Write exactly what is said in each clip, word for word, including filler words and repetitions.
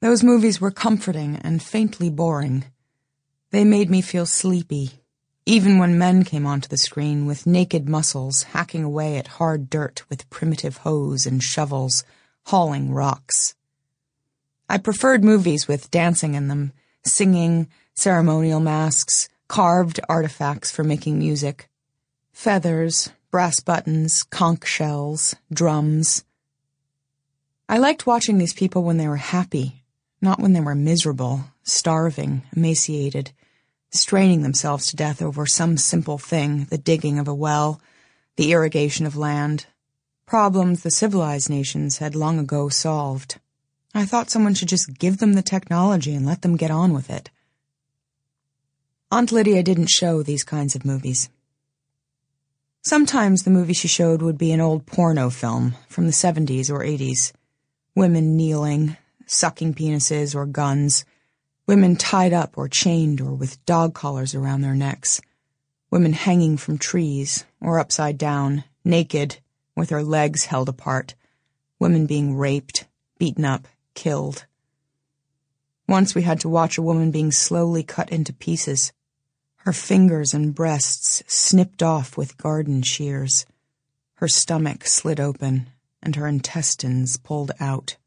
Those movies were comforting and faintly boring. They made me feel sleepy, even when men came onto the screen with naked muscles hacking away at hard dirt with primitive hoes and shovels, hauling rocks. I preferred movies with dancing in them, singing, ceremonial masks, carved artifacts for making music, feathers, brass buttons, conch shells, drums. I liked watching these people when they were happy, not when they were miserable, starving, emaciated, straining themselves to death over some simple thing, the digging of a well, the irrigation of land, problems the civilized nations had long ago solved. I thought someone should just give them the technology and let them get on with it. Aunt Lydia didn't show these kinds of movies. Sometimes the movie she showed would be an old porno film from the seventies or eighties. Women kneeling, sucking penises or guns, women tied up or chained or with dog collars around their necks, women hanging from trees or upside down, naked, with their legs held apart, women being raped, beaten up, killed. Once we had to watch a woman being slowly cut into pieces, her fingers and breasts snipped off with garden shears, her stomach slit open, and her intestines pulled out.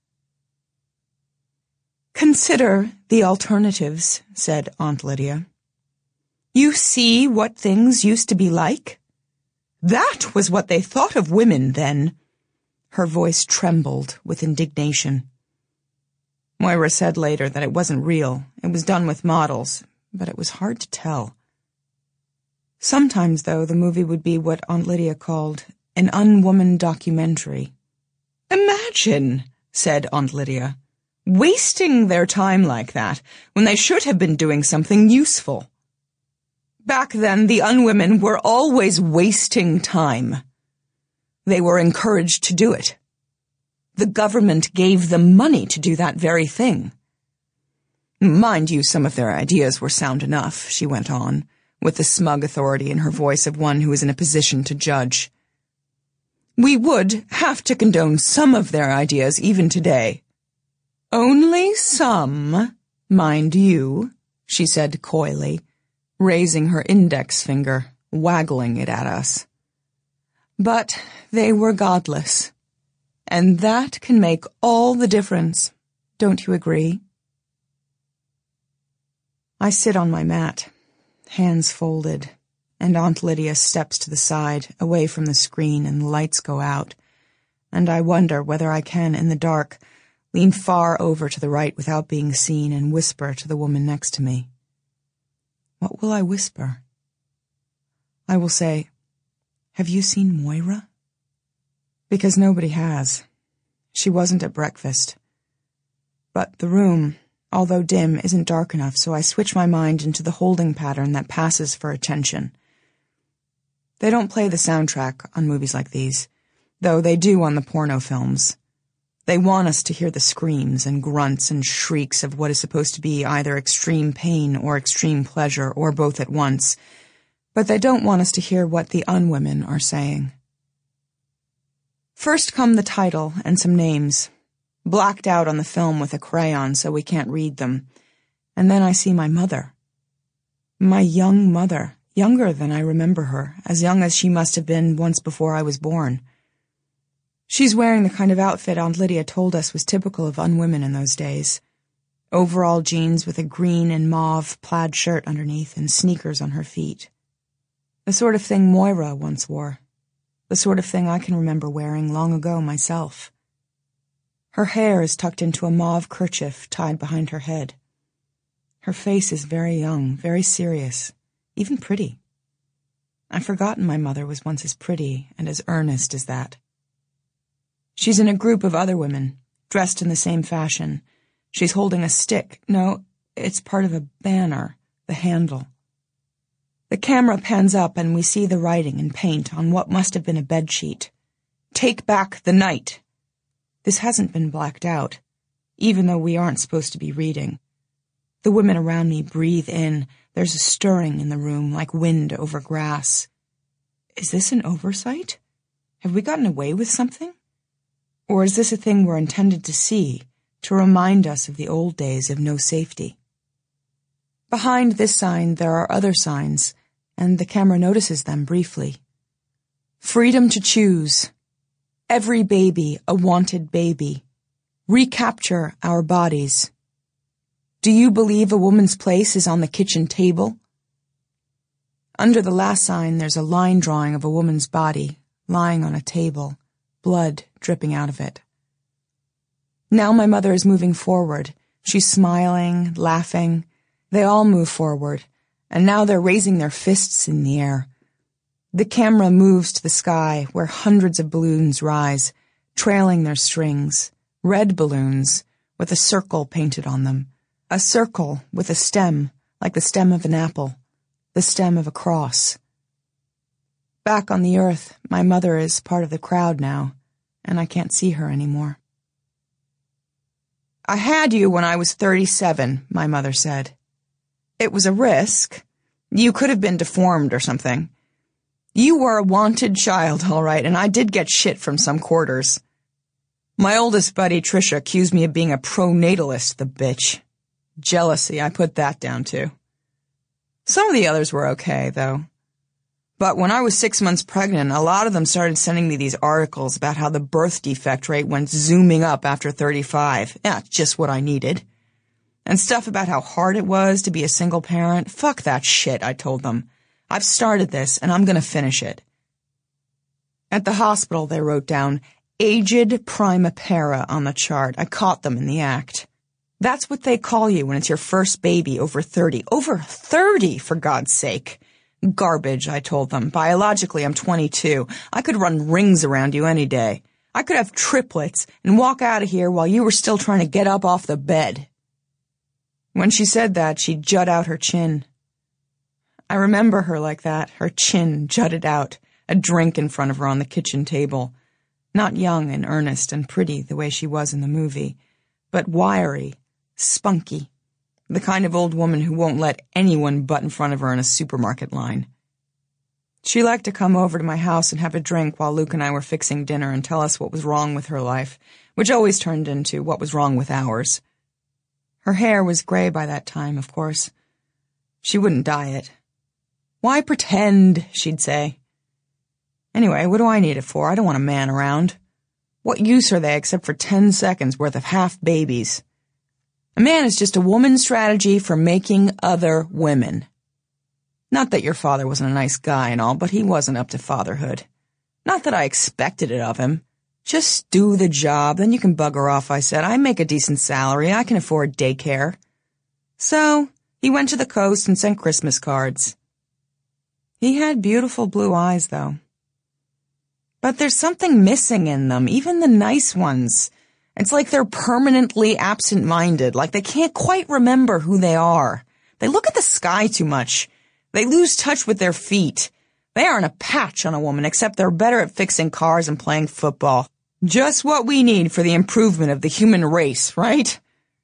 "Consider the alternatives," said Aunt Lydia. "You see what things used to be like? That was what they thought of women then." Her voice trembled with indignation. Moira said later that it wasn't real. It was done with models, but it was hard to tell. Sometimes, though, the movie would be what Aunt Lydia called an unwoman documentary. "Imagine," said Aunt Lydia, "wasting their time like that when they should have been doing something useful. Back then, the unwomen were always wasting time. They were encouraged to do it. The government gave them money to do that very thing. Mind you, some of their ideas were sound enough," she went on, with the smug authority in her voice of one who is in a position to judge. "We would have to condone some of their ideas even today. Only some, mind you," she said coyly, raising her index finger, waggling it at us. "But they were godless. And that can make all the difference. Don't you agree?" I sit on my mat, hands folded, and Aunt Lydia steps to the side, away from the screen, and the lights go out, and I wonder whether I can, in the dark, lean far over to the right without being seen and whisper to the woman next to me. What will I whisper? I will say, "Have you seen Moira?" Because nobody has. She wasn't at breakfast. But the room, although dim, isn't dark enough, so I switch my mind into the holding pattern that passes for attention. They don't play the soundtrack on movies like these, though they do on the porno films. They want us to hear the screams and grunts and shrieks of what is supposed to be either extreme pain or extreme pleasure or both at once, but they don't want us to hear what the unwomen are saying. First come the title and some names, blacked out on the film with a crayon so we can't read them, and then I see my mother. My young mother, younger than I remember her, as young as she must have been once before I was born. She's wearing the kind of outfit Aunt Lydia told us was typical of unwomen in those days. Overall jeans with a green and mauve plaid shirt underneath and sneakers on her feet. The sort of thing Moira once wore. The sort of thing I can remember wearing long ago myself. Her hair is tucked into a mauve kerchief tied behind her head. Her face is very young, very serious, even pretty. I've forgotten my mother was once as pretty and as earnest as that. She's in a group of other women, dressed in the same fashion. She's holding a stick. No, it's part of a banner, the handle. The camera pans up and we see the writing in paint on what must have been a bedsheet. "Take back the night." This hasn't been blacked out, even though we aren't supposed to be reading. The women around me breathe in. There's a stirring in the room like wind over grass. Is this an oversight? Have we gotten away with something? Or is this a thing we're intended to see, to remind us of the old days of no safety. Behind this sign there are other signs, and the camera notices them briefly. Freedom to choose. Every baby a wanted baby. Recapture our bodies. Do you believe a woman's place is on the kitchen table? Under the last sign there's a line drawing of a woman's body, lying on a table, blood dripping out of it. Now my mother is moving forward. She's smiling, laughing. They all move forward, and now they're raising their fists in the air. The camera moves to the sky, where hundreds of balloons rise, trailing their strings, red balloons, with a circle painted on them. A circle with a stem, like the stem of an apple, the stem of a cross. Back on the earth, my mother is part of the crowd now, and I can't see her anymore. I had you when I was thirty-seven, my mother said. It was a risk. You could have been deformed or something. You were a wanted child, all right, and I did get shit from some quarters. My oldest buddy, Trisha, accused me of being a pro-natalist, the bitch. Jealousy, I put that down too. Some of the others were okay, though. But when I was six months pregnant, a lot of them started sending me these articles about how the birth defect rate went zooming up after thirty-five. Yeah, just what I needed. And stuff about how hard it was to be a single parent. Fuck that shit, I told them. I've started this, and I'm gonna finish it. At the hospital, they wrote down, aged primipara on the chart. I caught them in the act. That's what they call you when it's your first baby over thirty. Over thirty, for God's sake. Garbage, I told them. Biologically, I'm twenty-two. I could run rings around you any day. I could have triplets and walk out of here while you were still trying to get up off the bed. When she said that, she jut out her chin. I remember her like that, her chin jutted out, a drink in front of her on the kitchen table. Not young and earnest and pretty the way she was in the movie, but wiry, spunky. The kind of old woman who won't let anyone butt in front of her in a supermarket line. She liked to come over to my house and have a drink while Luke and I were fixing dinner and tell us what was wrong with her life, which always turned into what was wrong with ours. Her hair was gray by that time, of course. She wouldn't dye it. Why pretend, she'd say. Anyway, what do I need it for? I don't want a man around. What use are they except for ten seconds worth of half babies? A man is just a woman's strategy for making other women. Not that your father wasn't a nice guy and all, but he wasn't up to fatherhood. Not that I expected it of him. Just do the job, then you can bugger off, I said. I make a decent salary. I can afford daycare. So, he went to the coast and sent Christmas cards. He had beautiful blue eyes, though. But there's something missing in them, even the nice ones. It's like they're permanently absent-minded, like they can't quite remember who they are. They look at the sky too much. They lose touch with their feet. They aren't a patch on a woman, except they're better at fixing cars and playing football. Just what we need for the improvement of the human race, right?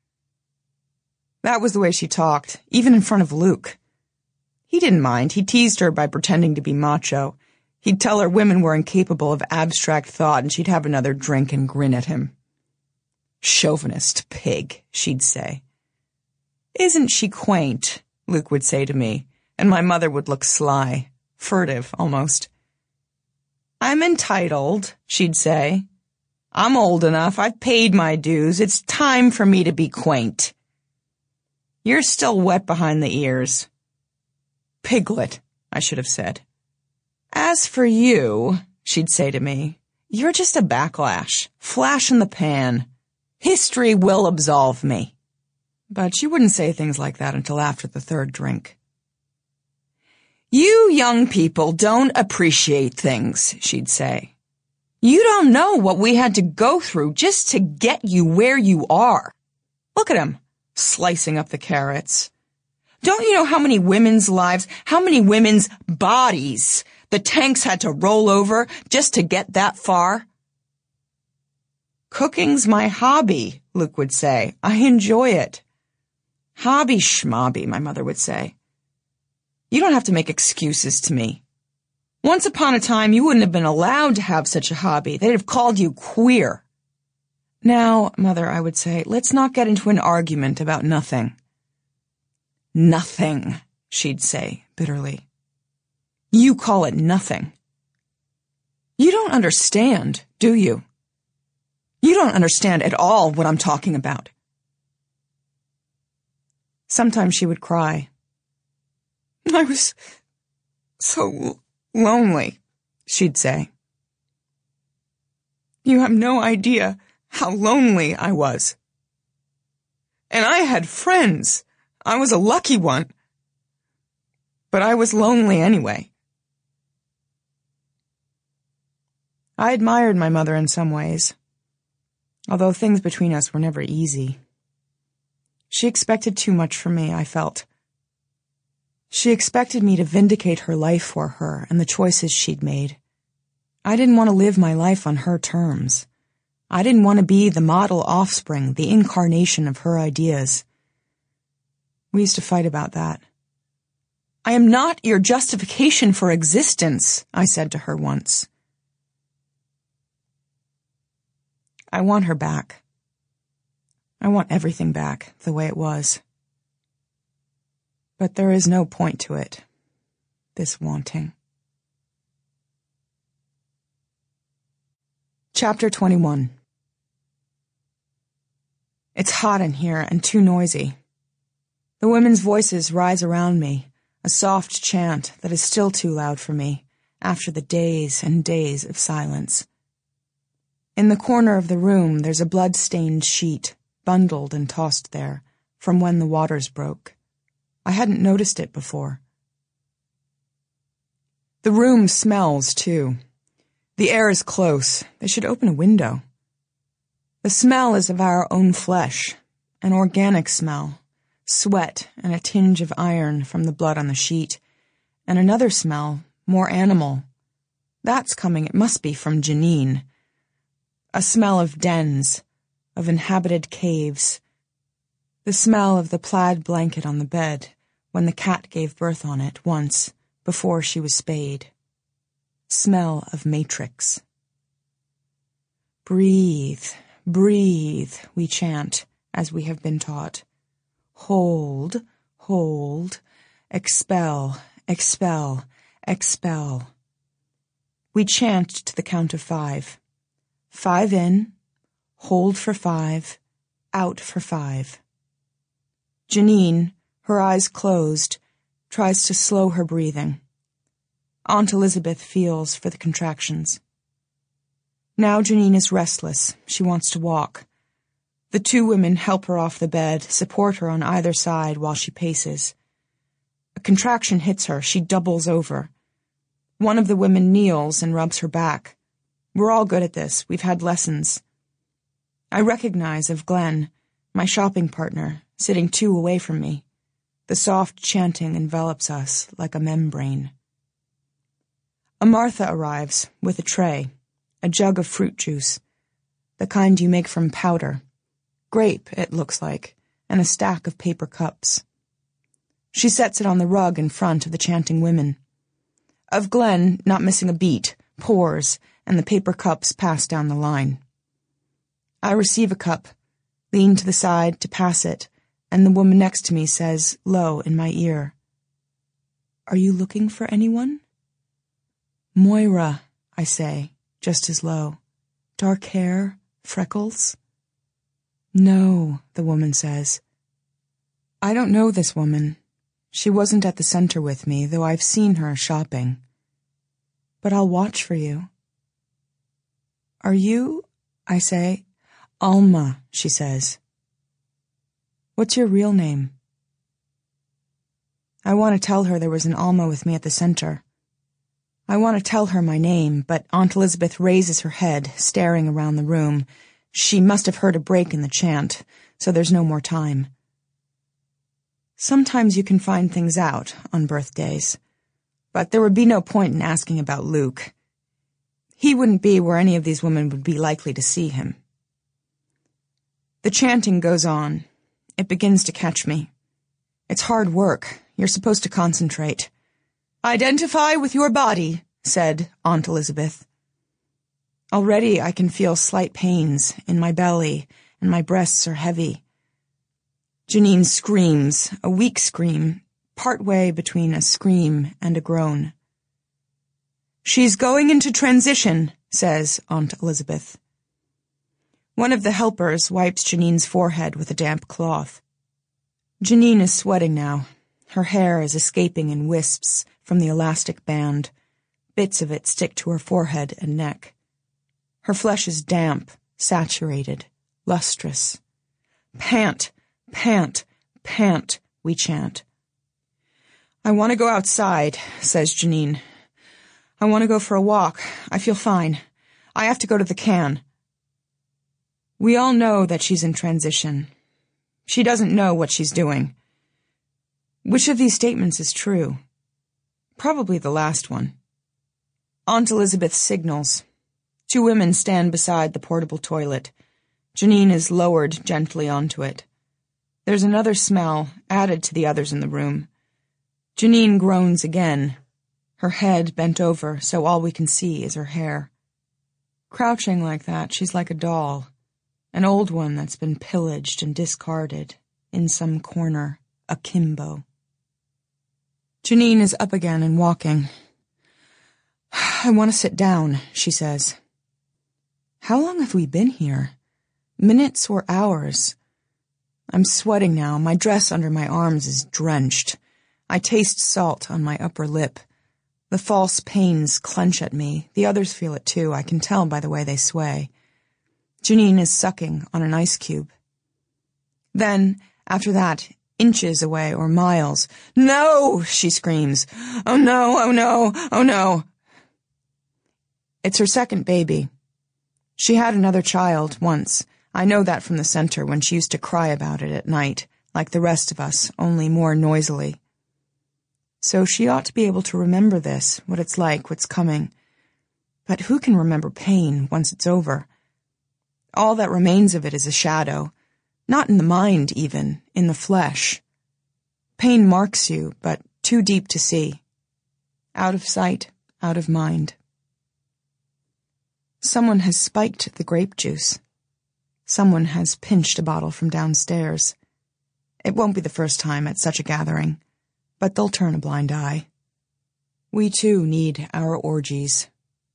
That was the way she talked, even in front of Luke. He didn't mind. He teased her by pretending to be macho. He'd tell her women were incapable of abstract thought, and she'd have another drink and grin at him. Chauvinist pig, she'd say. Isn't she quaint? Luke would say to me, and my mother would look sly, furtive almost. I'm entitled, she'd say. I'm old enough. I've paid my dues. It's time for me to be quaint. You're still wet behind the ears. Piglet, I should have said. As for you, she'd say to me, you're just a backlash, flash in the pan. History will absolve me. But she wouldn't say things like that until after the third drink. You young people don't appreciate things, she'd say. You don't know what we had to go through just to get you where you are. Look at him, slicing up the carrots. Don't you know how many women's lives, how many women's bodies the tanks had to roll over just to get that far? Cooking's my hobby, Luke would say. I enjoy it. Hobby schmobby, my mother would say. You don't have to make excuses to me. Once upon a time, you wouldn't have been allowed to have such a hobby. They'd have called you queer. Now, Mother, I would say, let's not get into an argument about nothing. Nothing, she'd say bitterly. You call it nothing. You don't understand, do you? You don't understand at all what I'm talking about. Sometimes she would cry. I was so lonely, she'd say. You have no idea how lonely I was. And I had friends. I was a lucky one. But I was lonely anyway. I admired my mother in some ways, although things between us were never easy. She expected too much from me, I felt. She expected me to vindicate her life for her and the choices she'd made. I didn't want to live my life on her terms. I didn't want to be the model offspring, the incarnation of her ideas. We used to fight about that. I am not your justification for existence, I said to her once. I want her back. I want everything back the way it was. But there is no point to it, this wanting. Chapter twenty-one. It's hot in here and too noisy. The women's voices rise around me, a soft chant that is still too loud for me after the days and days of silence. In the corner of the room there's a blood-stained sheet, bundled and tossed there, from when the waters broke. I hadn't noticed it before. The room smells, too. The air is close. They should open a window. The smell is of our own flesh, an organic smell, sweat and a tinge of iron from the blood on the sheet, and another smell, more animal. That's coming, it must be, from Janine. A smell of dens, of inhabited caves. The smell of the plaid blanket on the bed when the cat gave birth on it once, before she was spayed. Smell of matrix. Breathe, breathe, we chant, as we have been taught. Hold, hold, expel, expel, expel. We chant to the count of five. Five in, hold for five, out for five. Janine, her eyes closed, tries to slow her breathing. Aunt Elizabeth feels for the contractions. Now Janine is restless. She wants to walk. The two women help her off the bed, support her on either side while she paces. A contraction hits her. She doubles over. One of the women kneels and rubs her back. We're all good at this. We've had lessons. I recognize of Glenn, my shopping partner, sitting two away from me. The soft chanting envelops us like a membrane. A Martha arrives with a tray, a jug of fruit juice, the kind you make from powder. Grape, it looks like, and a stack of paper cups. She sets it on the rug in front of the chanting women. Of Glenn, not missing a beat, pours, and the paper cups pass down the line. I receive a cup, lean to the side to pass it, and the woman next to me says, low in my ear, "Are you looking for anyone?" "Moira," I say, just as low. "Dark hair, freckles?" "No," the woman says. I don't know this woman. She wasn't at the center with me, though I've seen her shopping. But I'll watch for you. "Are you?" I say. "Alma," she says. "What's your real name?" I want to tell her there was an Alma with me at the center. I want to tell her my name, but Aunt Elizabeth raises her head, staring around the room. She must have heard a break in the chant, so there's no more time. Sometimes you can find things out on birthdays, but there would be no point in asking about Luke. He wouldn't be where any of these women would be likely to see him. The chanting goes on. It begins to catch me. It's hard work. You're supposed to concentrate. "Identify with your body," said Aunt Elizabeth. Already I can feel slight pains in my belly, and my breasts are heavy. Janine screams, a weak scream, partway between a scream and a groan. "She's going into transition," says Aunt Elizabeth. One of the helpers wipes Janine's forehead with a damp cloth. Janine is sweating now. Her hair is escaping in wisps from the elastic band. Bits of it stick to her forehead and neck. Her flesh is damp, saturated, lustrous. "Pant, pant, pant," we chant. "I want to go outside," says Janine. "I want to go for a walk. I feel fine. I have to go to the can." We all know that she's in transition. She doesn't know what she's doing. Which of these statements is true? Probably the last one. Aunt Elizabeth signals. Two women stand beside the portable toilet. Janine is lowered gently onto it. There's another smell added to the others in the room. Janine groans again, her head bent over so all we can see is her hair. Crouching like that, she's like a doll, an old one that's been pillaged and discarded, in some corner, akimbo. Janine is up again and walking. "I want to sit down," she says. How long have we been here? Minutes or hours? I'm sweating now. My dress under my arms is drenched. I taste salt on my upper lip. The false pains clench at me. The others feel it too. I can tell by the way they sway. Janine is sucking on an ice cube. Then, after that, inches away or miles. "No!" she screams. "Oh no, oh no, oh no." It's her second baby. She had another child once. I know that from the center when she used to cry about it at night, like the rest of us, only more noisily. So she ought to be able to remember this, what it's like, what's coming. But who can remember pain once it's over? All that remains of it is a shadow. Not in the mind, even, in the flesh. Pain marks you, but too deep to see. Out of sight, out of mind. Someone has spiked the grape juice. Someone has pinched a bottle from downstairs. It won't be the first time at such a gathering, but they'll turn a blind eye. We too need our orgies.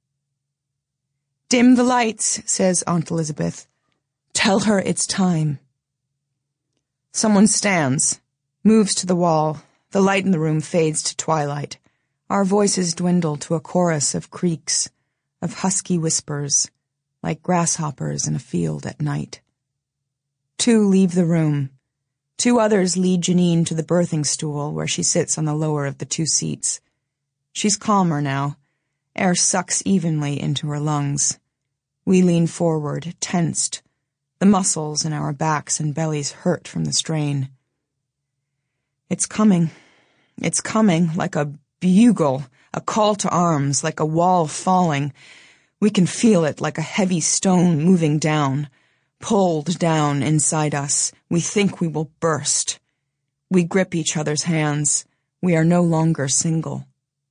"Dim the lights," says Aunt Elizabeth. "Tell her it's time." Someone stands, moves to the wall. The light in the room fades to twilight. Our voices dwindle to a chorus of creaks, of husky whispers, like grasshoppers in a field at night. Two leave the room. Two others lead Janine to the birthing stool where she sits on the lower of the two seats. She's calmer now. Air sucks evenly into her lungs. We lean forward, tensed. The muscles in our backs and bellies hurt from the strain. It's coming. It's coming, like a bugle, a call to arms, like a wall falling. We can feel it like a heavy stone moving down, pulled down inside us. We think we will burst. We grip each other's hands. We are no longer single.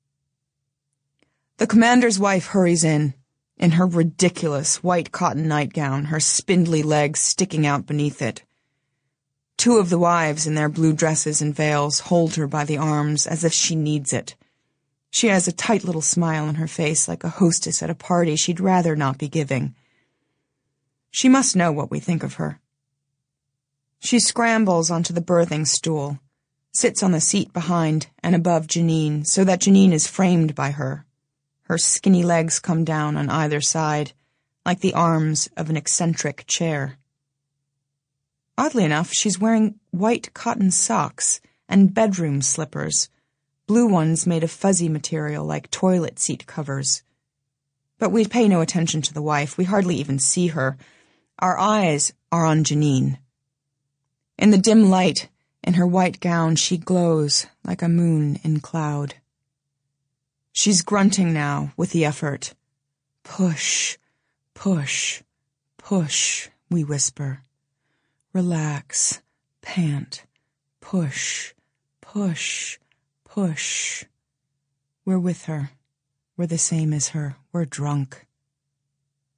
The commander's wife hurries in, in her ridiculous white cotton nightgown, her spindly legs sticking out beneath it. Two of the wives in their blue dresses and veils hold her by the arms as if she needs it. She has a tight little smile on her face like a hostess at a party she'd rather not be giving. She must know what we think of her. She scrambles onto the birthing stool, sits on the seat behind and above Janine so that Janine is framed by her. Her skinny legs come down on either side, like the arms of an eccentric chair. Oddly enough, she's wearing white cotton socks and bedroom slippers, blue ones made of fuzzy material like toilet seat covers. But we pay no attention to the wife. We hardly even see her. Our eyes are on Janine. In the dim light, in her white gown, she glows like a moon in cloud. She's grunting now with the effort. "Push, push, push," we whisper. "Relax, pant, push, push, push." We're with her. We're the same as her. We're drunk.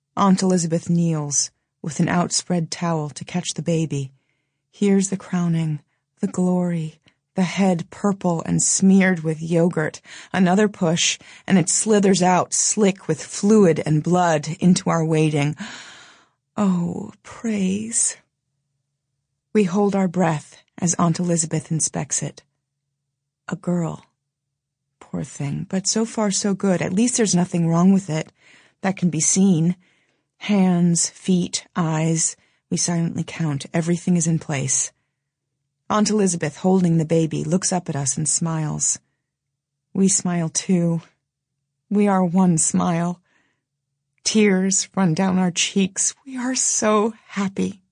Aunt Elizabeth kneels, with an outspread towel to catch the baby. Here's the crowning, the glory, the head purple and smeared with yogurt. Another push, and it slithers out, slick with fluid and blood, into our waiting. Oh, praise. We hold our breath as Aunt Elizabeth inspects it. A girl. Poor thing, but so far so good. At least there's nothing wrong with it that can be seen. Hands, feet, eyes. We silently count. Everything is in place. Aunt Elizabeth, holding the baby, looks up at us and smiles. We smile too. We are one smile. Tears run down our cheeks. We are so happy.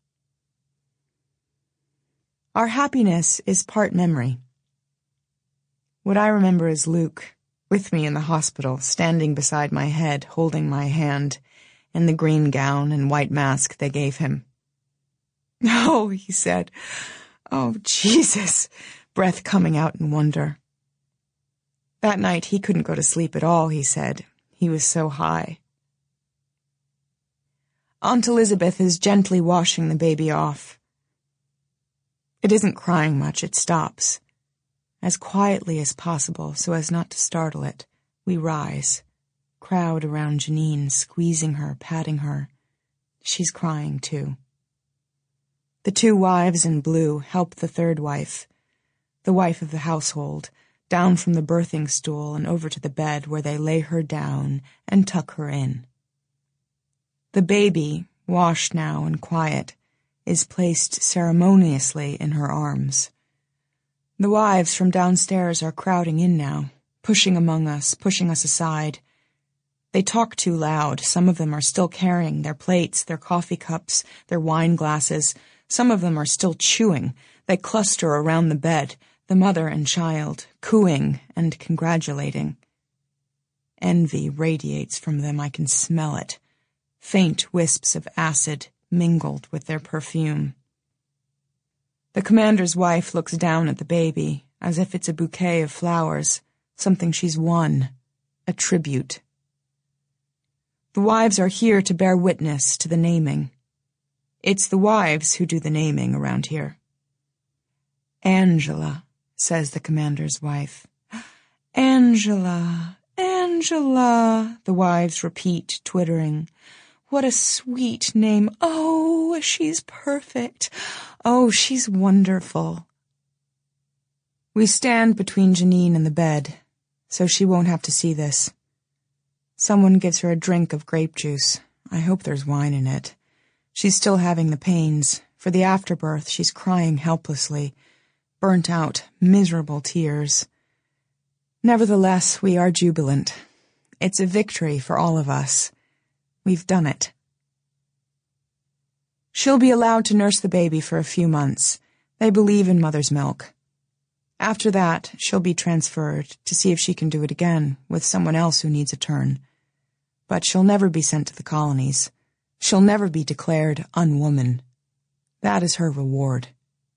Our happiness is part memory. What I remember is Luke, with me in the hospital, standing beside my head, holding my hand, in the green gown and white mask they gave him. "Oh," he said. "Oh, Jesus," breath coming out in wonder. That night he couldn't go to sleep at all, he said. He was so high. Aunt Elizabeth is gently washing the baby off. It isn't crying much, it stops. As quietly as possible, so as not to startle it, we rise, crowd around Janine, squeezing her, patting her. She's crying, too. The two wives in blue help the third wife, the wife of the household, down from the birthing stool and over to the bed where they lay her down and tuck her in. The baby, washed now and quiet, is placed ceremoniously in her arms. The wives from downstairs are crowding in now, pushing among us, pushing us aside. They talk too loud. Some of them are still carrying their plates, their coffee cups, their wine glasses. Some of them are still chewing. They cluster around the bed, the mother and child, cooing and congratulating. Envy radiates from them. I can smell it. Faint wisps of acid mingled with their perfume. The commander's wife looks down at the baby, as if it's a bouquet of flowers, something she's won, a tribute. The wives are here to bear witness to the naming. It's the wives who do the naming around here. "Angela," says the commander's wife. "Angela, Angela," the wives repeat, twittering. "What a sweet name. Oh, she's perfect. Oh, she's wonderful." We stand between Janine and the bed, so she won't have to see this. Someone gives her a drink of grape juice. I hope there's wine in it. She's still having the pains. For the afterbirth, she's crying helplessly, burnt out, miserable tears. Nevertheless, we are jubilant. It's a victory for all of us. We've done it. She'll be allowed to nurse the baby for a few months. They believe in mother's milk. After that, she'll be transferred to see if she can do it again with someone else who needs a turn. But she'll never be sent to the colonies. She'll never be declared unwoman. That is her reward.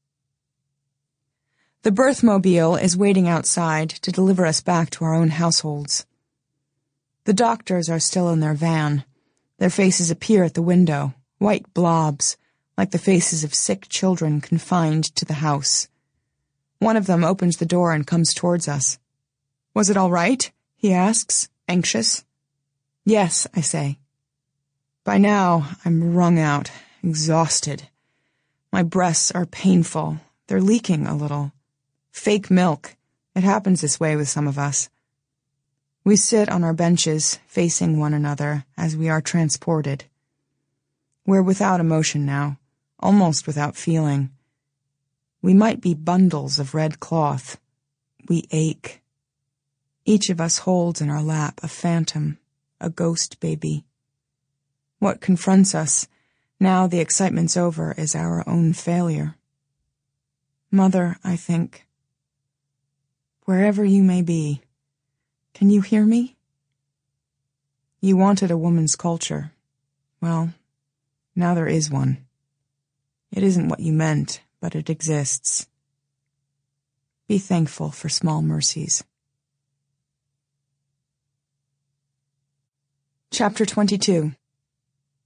The birthmobile is waiting outside to deliver us back to our own households. The doctors are still in their van. Their faces appear at the window, white blobs, like the faces of sick children confined to the house. One of them opens the door and comes towards us. "Was it all right?" he asks, anxious. "Yes," I say. By now, I'm wrung out, exhausted. My breasts are painful. They're leaking a little. Fake milk. It happens this way with some of us. We sit on our benches, facing one another, as we are transported. We're without emotion now, almost without feeling. We might be bundles of red cloth. We ache. Each of us holds in our lap a phantom, a ghost baby. What confronts us, now the excitement's over, is our own failure. Mother, I think, wherever you may be, can you hear me? You wanted a woman's culture. Well, now there is one. It isn't what you meant, but it exists. Be thankful for small mercies. Chapter twenty-two.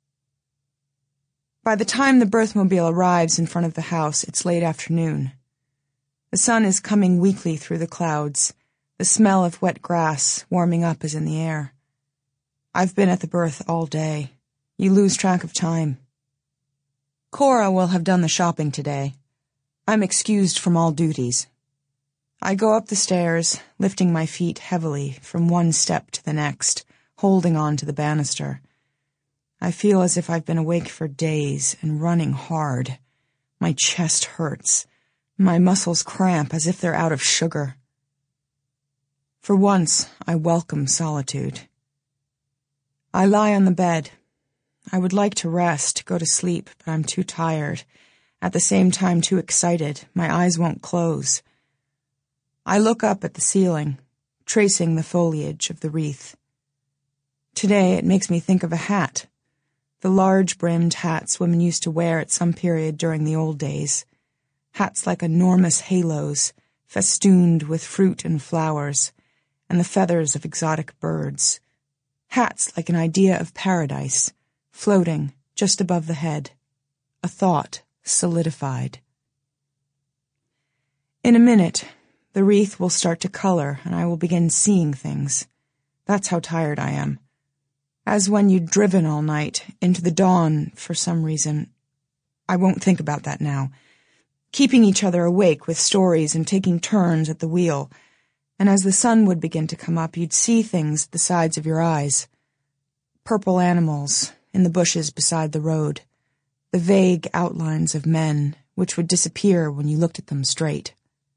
By the time the birthmobile arrives in front of the house, it's late afternoon. The sun is coming weakly through the clouds. The smell of wet grass warming up is in the air. I've been at the birth all day. You lose track of time. Cora will have done the shopping today. I'm excused from all duties. I go up the stairs, lifting my feet heavily from one step to the next, holding on to the banister. I feel as if I've been awake for days and running hard. My chest hurts. My muscles cramp as if they're out of sugar. For once, I welcome solitude. I lie on the bed. I would like to rest, go to sleep, but I'm too tired. At the same time, too excited. My eyes won't close. I look up at the ceiling, tracing the foliage of the wreath. Today, it makes me think of a hat. The large-brimmed hats women used to wear at some period during the old days. Hats like enormous halos, festooned with fruit and flowers, and the feathers of exotic birds. Hats like an idea of paradise, floating just above the head. A thought solidified. In a minute, the wreath will start to color, and I will begin seeing things. That's how tired I am. As when you'd driven all night, into the dawn, for some reason. I won't think about that now. Keeping each other awake with stories and taking turns at the wheel. And as the sun would begin to come up, you'd see things at the sides of your eyes. Purple animals in the bushes beside the road. The vague outlines of men, which would disappear when you looked at them straight.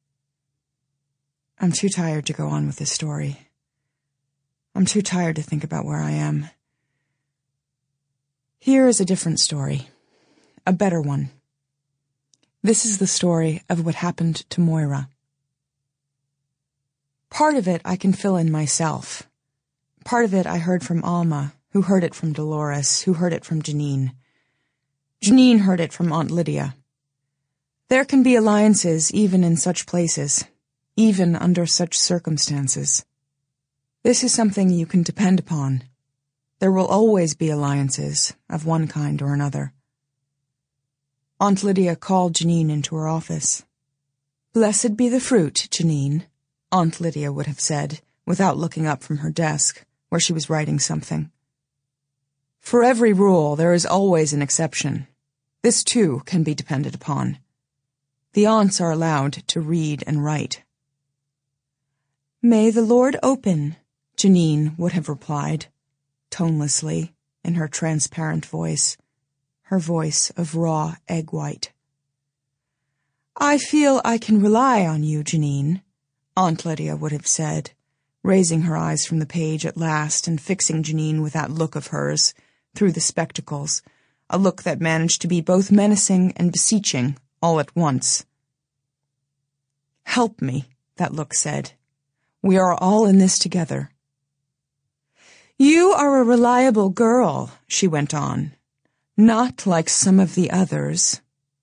I'm too tired to go on with this story. I'm too tired to think about where I am. Here is a different story. A better one. This is the story of what happened to Moira. Part of it I can fill in myself. Part of it I heard from Alma, who heard it from Dolores, who heard it from Janine. Janine heard it from Aunt Lydia. There can be alliances even in such places, even under such circumstances. This is something you can depend upon. There will always be alliances, of one kind or another. Aunt Lydia called Janine into her office. "Blessed be the fruit, Janine," Aunt Lydia would have said, without looking up from her desk, where she was writing something. For every rule, there is always an exception. This, too, can be depended upon. The aunts are allowed to read and write. "May the Lord open," Janine would have replied, tonelessly, in her transparent voice, her voice of raw egg white. "I feel I can rely on you, Janine," Aunt Lydia would have said, raising her eyes from the page at last and fixing Janine with that look of hers, through the spectacles, a look that managed to be both menacing and beseeching all at once. "Help me," that look said. "We are all in this together." "You are a reliable girl," she went on. "Not like some of the others."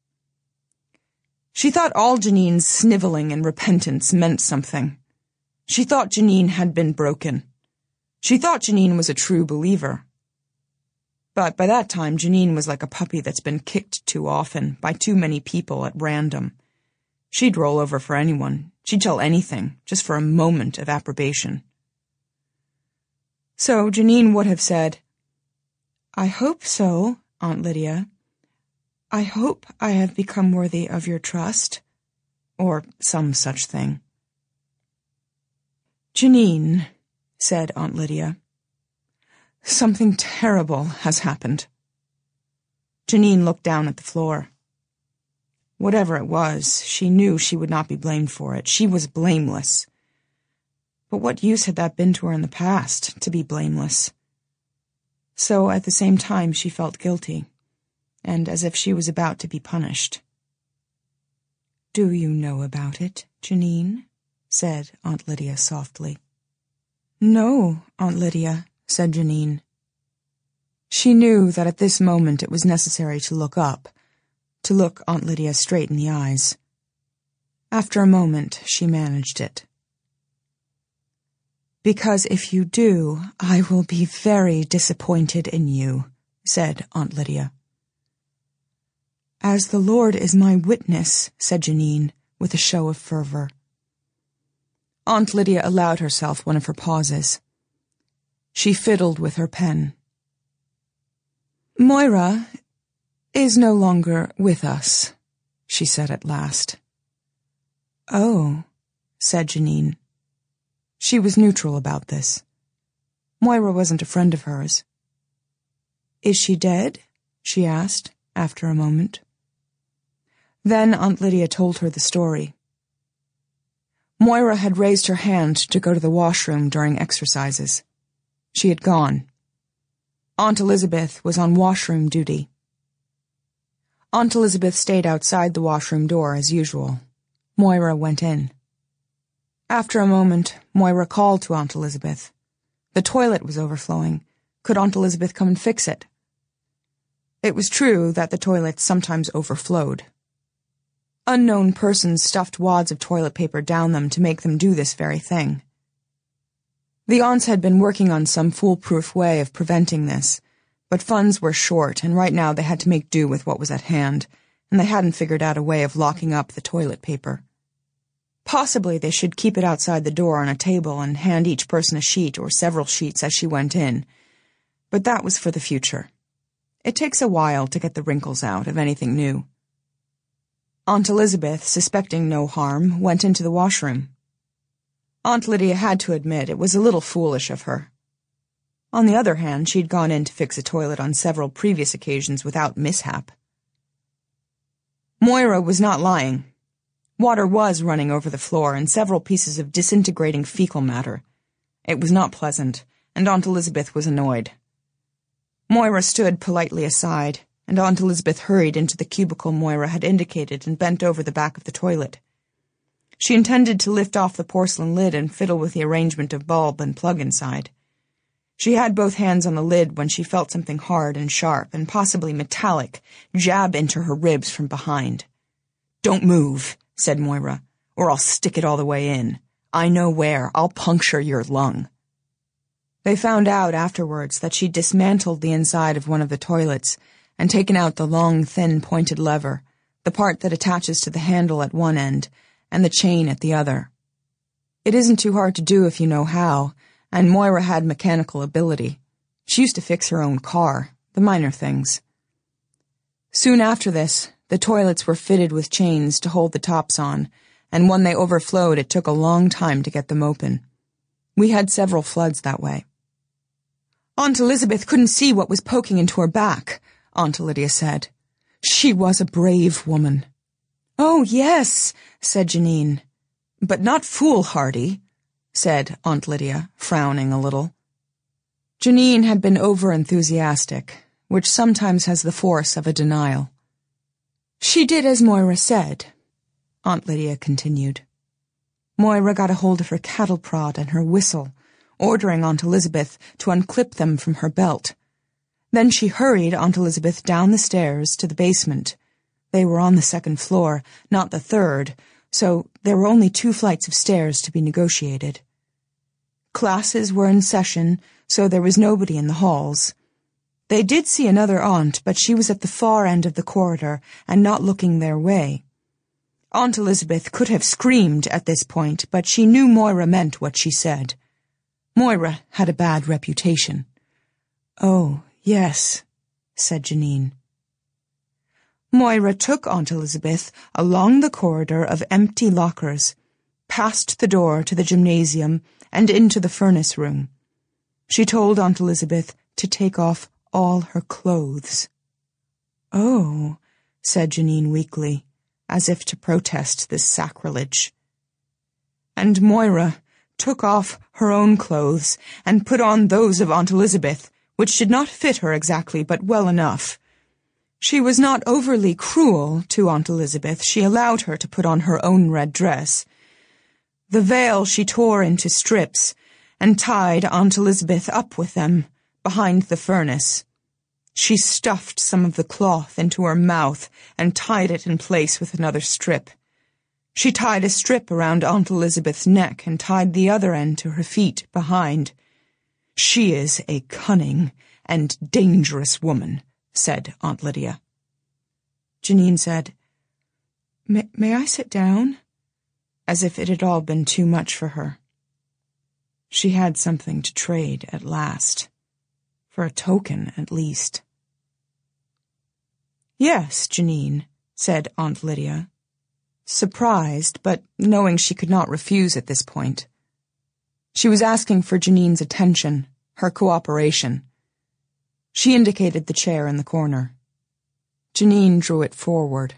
She thought all Janine's sniveling and repentance meant something. She thought Janine had been broken. She thought Janine was a true believer. But by that time, Janine was like a puppy that's been kicked too often, by too many people at random. She'd roll over for anyone. She'd tell anything, just for a moment of approbation. So Janine would have said, "I hope so, Aunt Lydia. I hope I have become worthy of your trust," or some such thing. "Janine," said Aunt Lydia, "something terrible has happened." Janine looked down at the floor. Whatever it was, she knew she would not be blamed for it. She was blameless. But what use had that been to her in the past, to be blameless? So at the same time she felt guilty, and as if she was about to be punished. "Do you know about it, Janine?" said Aunt Lydia softly. "No, Aunt Lydia," said Janine. She knew that at this moment it was necessary to look up, to look Aunt Lydia straight in the eyes. After a moment, she managed it. "Because if you do, I will be very disappointed in you," said Aunt Lydia. "As the Lord is my witness," said Janine, with a show of fervor. Aunt Lydia allowed herself one of her pauses. She fiddled with her pen. "Moira is no longer with us," she said at last. "Oh," said Janine. She was neutral about this. Moira wasn't a friend of hers. "Is she dead?" she asked, after a moment. Then Aunt Lydia told her the story. Moira had raised her hand to go to the washroom during exercises. She had gone. Aunt Elizabeth was on washroom duty. Aunt Elizabeth stayed outside the washroom door as usual. Moira went in. After a moment, Moira called to Aunt Elizabeth. The toilet was overflowing. Could Aunt Elizabeth come and fix it? It was true that the toilet sometimes overflowed. Unknown persons stuffed wads of toilet paper down them to make them do this very thing. The aunts had been working on some foolproof way of preventing this, but funds were short, and right now they had to make do with what was at hand, and they hadn't figured out a way of locking up the toilet paper. Possibly they should keep it outside the door on a table and hand each person a sheet or several sheets as she went in, but that was for the future. It takes a while to get the wrinkles out of anything new. Aunt Elizabeth, suspecting no harm, went into the washroom. Aunt Lydia had to admit it was a little foolish of her. On the other hand, she'd gone in to fix a toilet on several previous occasions without mishap. Moira was not lying. Water was running over the floor and several pieces of disintegrating fecal matter. It was not pleasant, and Aunt Elizabeth was annoyed. Moira stood politely aside, and Aunt Elizabeth hurried into the cubicle Moira had indicated and bent over the back of the toilet. She intended to lift off the porcelain lid and fiddle with the arrangement of bulb and plug inside. She had both hands on the lid when she felt something hard and sharp and possibly metallic jab into her ribs from behind. "Don't move," said Moira, "or I'll stick it all the way in. I know where. I'll puncture your lung." They found out afterwards that she dismantled the inside of one of the toilets and taken out the long, thin, pointed lever, the part that attaches to the handle at one end, and the chain at the other. It isn't too hard to do if you know how, and Moira had mechanical ability. She used to fix her own car, the minor things. Soon after this, the toilets were fitted with chains to hold the tops on, and when they overflowed it took a long time to get them open. We had several floods that way. "Aunt Elizabeth couldn't see what was poking into her back," Aunt Lydia said. "She was a brave woman." "Oh, yes," said Janine. "But not foolhardy," said Aunt Lydia, frowning a little. Janine had been over-enthusiastic, which sometimes has the force of a denial. "She did as Moira said," Aunt Lydia continued. Moira got a hold of her cattle prod and her whistle, ordering Aunt Elizabeth to unclip them from her belt. Then she hurried Aunt Elizabeth down the stairs to the basement. They were on the second floor, not the third, so there were only two flights of stairs to be negotiated. Classes were in session, so there was nobody in the halls. They did see another aunt, but she was at the far end of the corridor and not looking their way. Aunt Elizabeth could have screamed at this point, but she knew Moira meant what she said. Moira had a bad reputation. "Oh, yes," said Janine. Moira took Aunt Elizabeth along the corridor of empty lockers, past the door to the gymnasium and into the furnace room. She told Aunt Elizabeth to take off all her clothes. "Oh," said Janine weakly, as if to protest this sacrilege. And Moira took off her own clothes and put on those of Aunt Elizabeth, which did not fit her exactly, but well enough. She was not overly cruel to Aunt Elizabeth. She allowed her to put on her own red dress. The veil she tore into strips and tied Aunt Elizabeth up with them behind the furnace. She stuffed some of the cloth into her mouth and tied it in place with another strip. She tied a strip around Aunt Elizabeth's neck and tied the other end to her feet behind. "She is a cunning and dangerous woman," said Aunt Lydia. Janine said, May, may I sit down? As if it had all been too much for her. She had something to trade at last. For a token, at least. Yes, Janine, said Aunt Lydia, surprised, but knowing she could not refuse at this point. She was asking for Janine's attention, her cooperation. She indicated the chair in the corner. Janine drew it forward.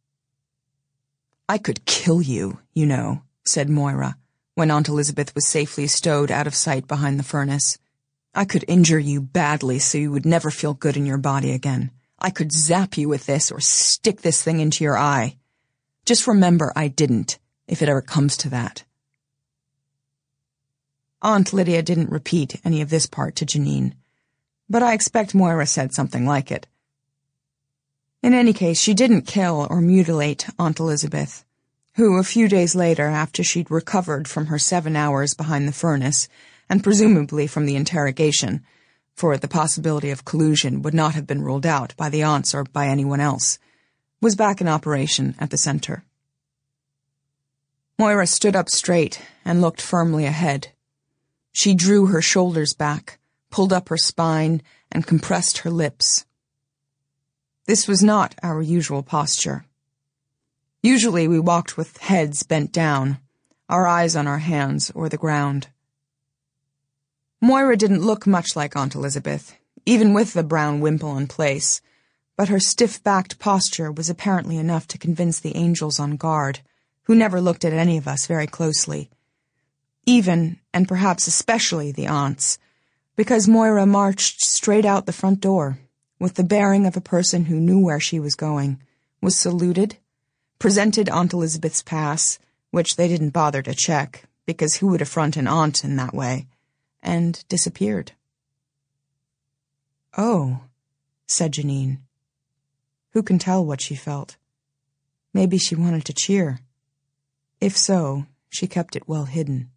I could kill you, you know, said Moira, when Aunt Elizabeth was safely stowed out of sight behind the furnace. I could injure you badly so you would never feel good in your body again. I could zap you with this or stick this thing into your eye. Just remember I didn't, if it ever comes to that. Aunt Lydia didn't repeat any of this part to Janine, but I expect Moira said something like it. In any case, she didn't kill or mutilate Aunt Elizabeth, who, a few days later, after she'd recovered from her seven hours behind the furnace, and presumably from the interrogation, for the possibility of collusion would not have been ruled out by the aunts or by anyone else, was back in operation at the center. Moira stood up straight and looked firmly ahead. She drew her shoulders back, pulled up her spine, and compressed her lips. This was not our usual posture. Usually we walked with heads bent down, our eyes on our hands or the ground. Moira didn't look much like Aunt Elizabeth, even with the brown wimple in place, but her stiff-backed posture was apparently enough to convince the angels on guard, who never looked at any of us very closely. Even, and perhaps especially, the aunts, because Moira marched straight out the front door, with the bearing of a person who knew where she was going, was saluted, presented Aunt Elizabeth's pass, which they didn't bother to check, because who would affront an aunt in that way, and disappeared. Oh, said Janine. Who can tell what she felt? Maybe she wanted to cheer. If so, she kept it well hidden.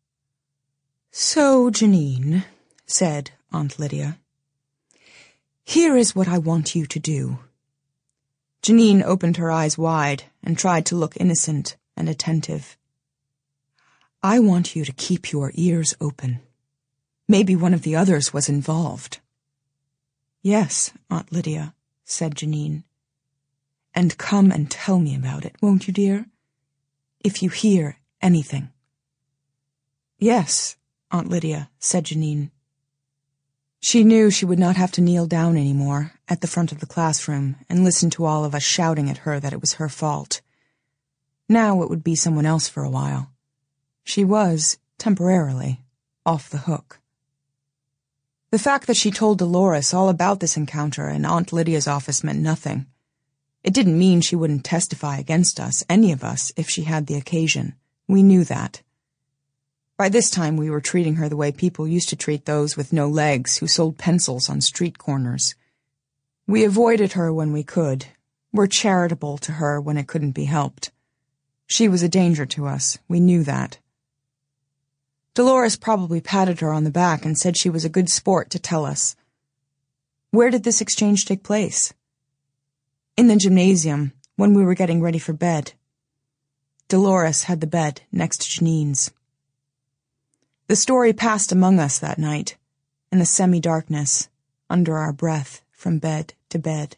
So, Janine, said Aunt Lydia, here is what I want you to do. Janine opened her eyes wide and tried to look innocent and attentive. I want you to keep your ears open. Maybe one of the others was involved. Yes, Aunt Lydia, said Janine. And come and tell me about it, won't you, dear? If you hear anything. Yes, Aunt Lydia, said Janine. She knew she would not have to kneel down anymore at the front of the classroom and listen to all of us shouting at her that it was her fault. Now it would be someone else for a while. She was, temporarily, off the hook. The fact that she told Dolores all about this encounter in Aunt Lydia's office meant nothing. It didn't mean she wouldn't testify against us, any of us, if she had the occasion. We knew that. By this time we were treating her the way people used to treat those with no legs who sold pencils on street corners. We avoided her when we could, were charitable to her when it couldn't be helped. She was a danger to us, we knew that. Dolores probably patted her on the back and said she was a good sport to tell us. Where did this exchange take place? In the gymnasium, when we were getting ready for bed. Dolores had the bed next to Janine's. The story passed among us that night, in the semi-darkness, under our breath, from bed to bed.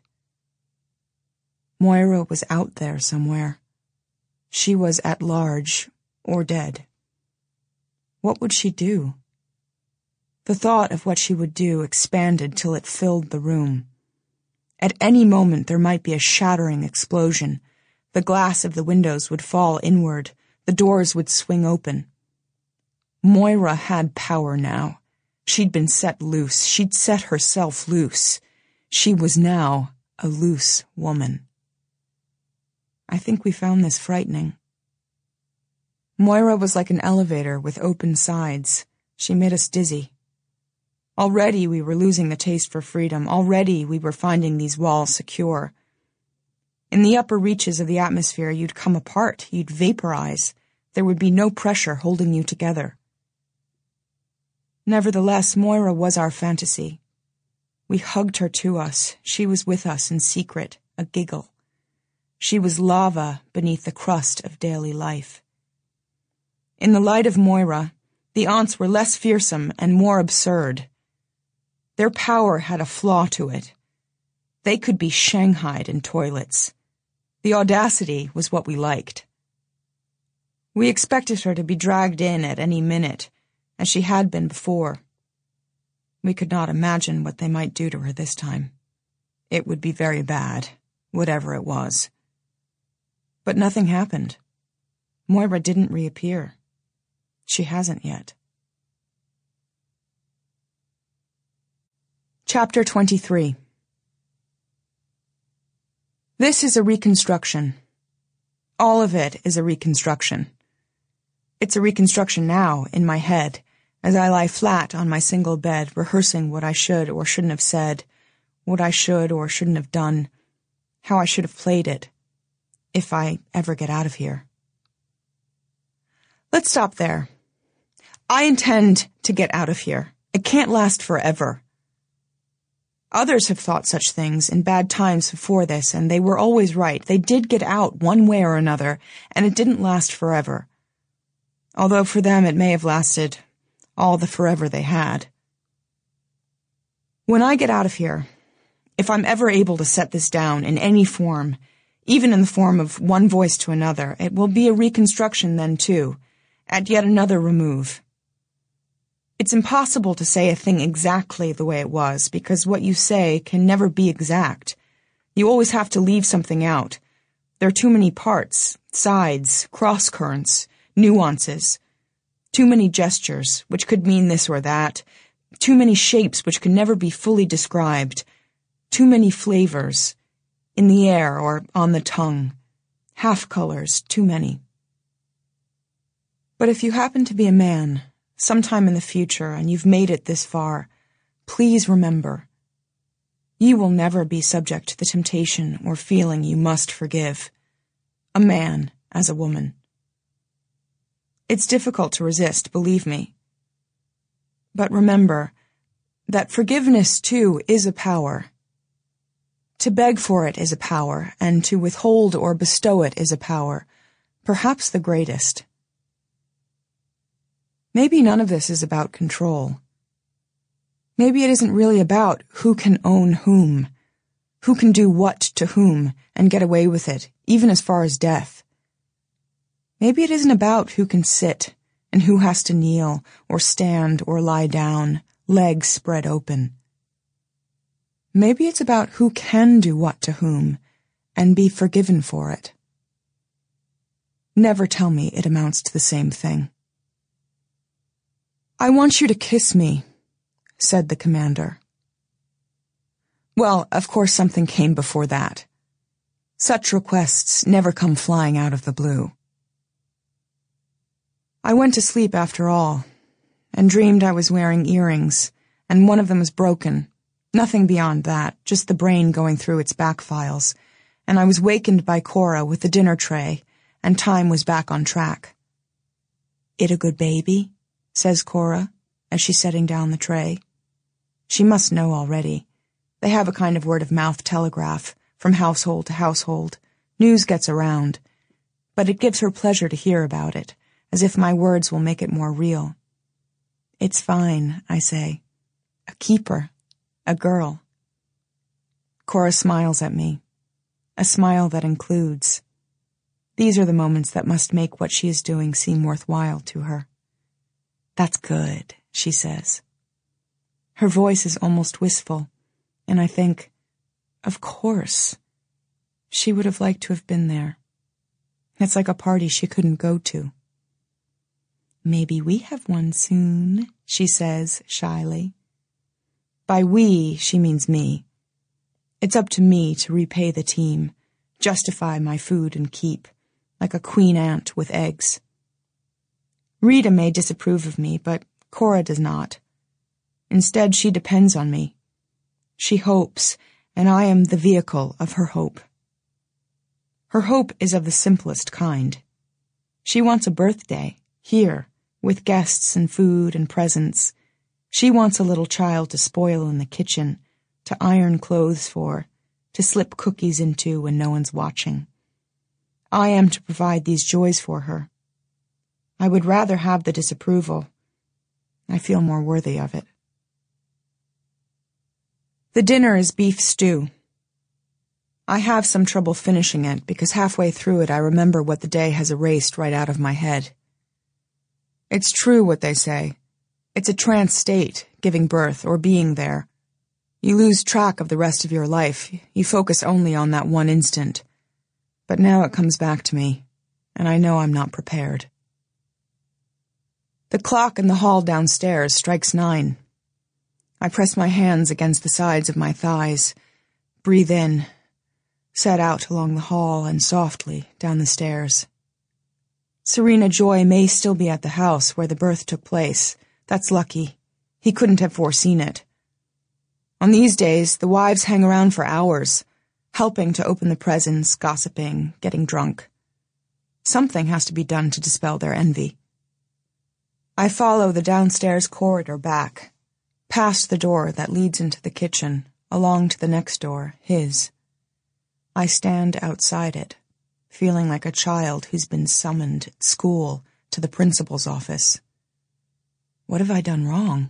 Moira was out there somewhere. She was at large, or dead. What would she do? The thought of what she would do expanded till it filled the room. At any moment there might be a shattering explosion. The glass of the windows would fall inward. The doors would swing open. Moira had power now. She'd been set loose. She'd set herself loose. She was now a loose woman. I think we found this frightening. Moira was like an elevator with open sides. She made us dizzy. Already we were losing the taste for freedom. Already we were finding these walls secure. In the upper reaches of the atmosphere, you'd come apart. You'd vaporize. There would be no pressure holding you together. Nevertheless, Moira was our fantasy. We hugged her to us. She was with us in secret, a giggle. She was lava beneath the crust of daily life. In the light of Moira, the aunts were less fearsome and more absurd. Their power had a flaw to it. They could be shanghaied in toilets. The audacity was what we liked. We expected her to be dragged in at any minute, as she had been before. We could not imagine what they might do to her this time. It would be very bad, whatever it was. But nothing happened. Moira didn't reappear. She hasn't yet. Chapter twenty-three. This is a reconstruction. All of it is a reconstruction. It's a reconstruction now, in my head, as I lie flat on my single bed, rehearsing what I should or shouldn't have said, what I should or shouldn't have done, how I should have played it, if I ever get out of here. Let's stop there. I intend to get out of here. It can't last forever. Others have thought such things in bad times before this, and they were always right. They did get out one way or another, and it didn't last forever. Although for them it may have lasted all the forever they had. When I get out of here, if I'm ever able to set this down in any form, even in the form of one voice to another, it will be a reconstruction then too, at yet another remove. It's impossible to say a thing exactly the way it was, because what you say can never be exact. You always have to leave something out. There are too many parts, sides, cross-currents, nuances. Too many gestures, which could mean this or that. Too many shapes which can never be fully described. Too many flavors, in the air or on the tongue. Half-colors, too many. But if you happen to be a man, sometime in the future, and you've made it this far, please remember, you will never be subject to the temptation or feeling you must forgive. A man as a woman. It's difficult to resist, believe me. But remember that forgiveness, too, is a power. To beg for it is a power, and to withhold or bestow it is a power, perhaps the greatest. Maybe none of this is about control. Maybe it isn't really about who can own whom, who can do what to whom and get away with it, even as far as death. Maybe it isn't about who can sit and who has to kneel or stand or lie down, legs spread open. Maybe it's about who can do what to whom and be forgiven for it. Never tell me it amounts to the same thing. I want you to kiss me, said the commander. Well, of course something came before that. Such requests never come flying out of the blue. I went to sleep after all, and dreamed I was wearing earrings, and one of them was broken. Nothing beyond that, just the brain going through its back files, and I was wakened by Cora with the dinner tray, and time was back on track. It a good baby? Says Cora, as she's setting down the tray. She must know already. They have a kind of word-of-mouth telegraph, from household to household. News gets around, but it gives her pleasure to hear about it, as if my words will make it more real. It's fine, I say. A keeper. A girl. Cora smiles at me. A smile that includes. These are the moments that must make what she is doing seem worthwhile to her. That's good, she says. Her voice is almost wistful, and I think, of course, she would have liked to have been there. It's like a party she couldn't go to. Maybe we have one soon, she says shyly. By we, she means me. It's up to me to repay the team, justify my food and keep, like a queen ant with eggs. Rita may disapprove of me, but Cora does not. Instead, she depends on me. She hopes, and I am the vehicle of her hope. Her hope is of the simplest kind. She wants a birthday, here, with guests and food and presents. She wants a little child to spoil in the kitchen, to iron clothes for, to slip cookies into when no one's watching. I am to provide these joys for her. I would rather have the disapproval. I feel more worthy of it. The dinner is beef stew. I have some trouble finishing it because halfway through it I remember what the day has erased right out of my head. It's true what they say. It's a trance state, giving birth or being there. You lose track of the rest of your life. You focus only on that one instant. But now it comes back to me, and I know I'm not prepared. The clock in the hall downstairs strikes nine. I press my hands against the sides of my thighs, breathe in, set out along the hall and softly down the stairs. Serena Joy may still be at the house where the birth took place. That's lucky. He couldn't have foreseen it. On these days, the wives hang around for hours, helping to open the presents, gossiping, getting drunk. Something has to be done to dispel their envy. I follow the downstairs corridor back, past the door that leads into the kitchen, along to the next door, his. I stand outside it, feeling like a child who's been summoned at school to the principal's office. What have I done wrong?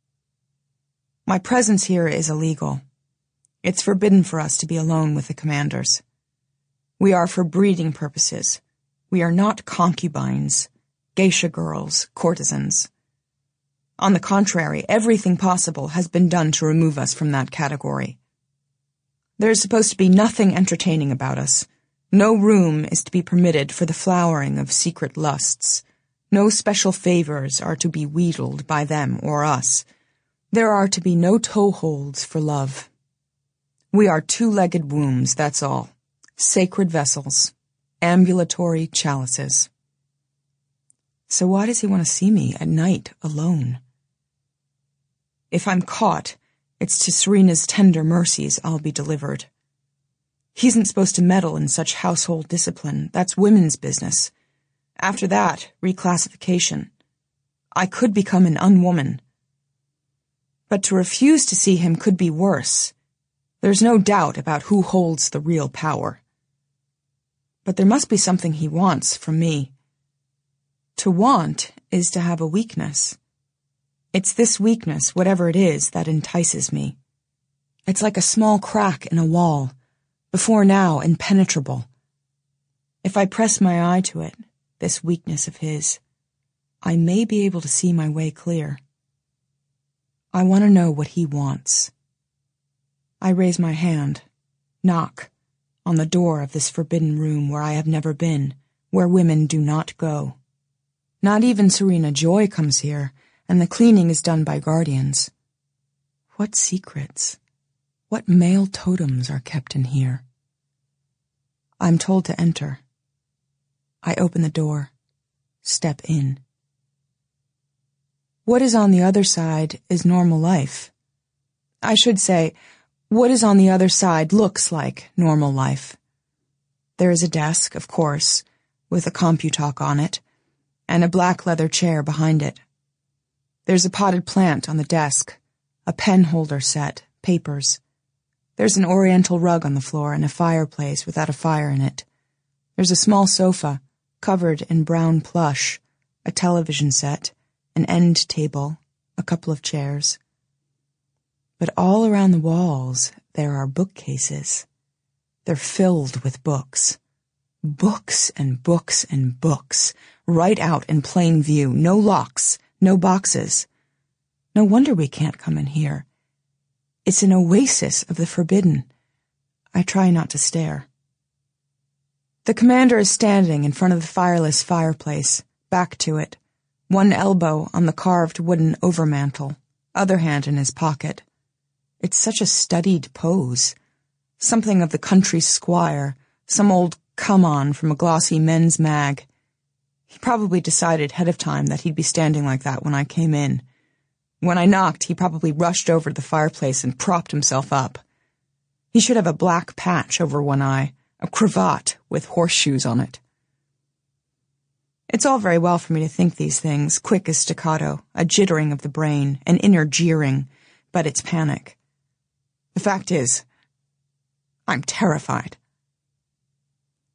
My presence here is illegal. It's forbidden for us to be alone with the commanders. We are for breeding purposes. We are not concubines, geisha girls, courtesans. On the contrary, everything possible has been done to remove us from that category. There is supposed to be nothing entertaining about us. No room is to be permitted for the flowering of secret lusts. No special favors are to be wheedled by them or us. There are to be no toeholds for love. We are two-legged wombs, that's all. Sacred vessels. Ambulatory chalices. So why does he want to see me at night alone? If I'm caught, it's to Serena's tender mercies I'll be delivered. He isn't supposed to meddle in such household discipline. That's women's business. After that, reclassification. I could become an unwoman. But to refuse to see him could be worse. There's no doubt about who holds the real power. But there must be something he wants from me. To want is to have a weakness. It's this weakness, whatever it is, that entices me. It's like a small crack in a wall, before now impenetrable. If I press my eye to it, this weakness of his, I may be able to see my way clear. I want to know what he wants. I raise my hand, knock, on the door of this forbidden room where I have never been, where women do not go. Not even Serena Joy comes here, and the cleaning is done by guardians. What secrets, what male totems are kept in here? I'm told to enter. I open the door, step in. What is on the other side is normal life. I should say, what is on the other side looks like normal life. There is a desk, of course, with a CompuTalk on it, and a black leather chair behind it. There's a potted plant on the desk, a pen holder set, papers. There's an oriental rug on the floor and a fireplace without a fire in it. There's a small sofa, covered in brown plush, a television set, an end table, a couple of chairs. But all around the walls there are bookcases. They're filled with books. Books and books and books, right out in plain view, no locks, no boxes. No wonder we can't come in here. It's an oasis of the forbidden. I try not to stare. The commander is standing in front of the fireless fireplace, back to it, one elbow on the carved wooden overmantel, other hand in his pocket. It's such a studied pose. Something of the country squire, some old come-on from a glossy men's mag. He probably decided ahead of time that he'd be standing like that when I came in. When I knocked, he probably rushed over to the fireplace and propped himself up. He should have a black patch over one eye, a cravat with horseshoes on it. It's all very well for me to think these things, quick as staccato, a jittering of the brain, an inner jeering, but it's panic. The fact is, I'm terrified.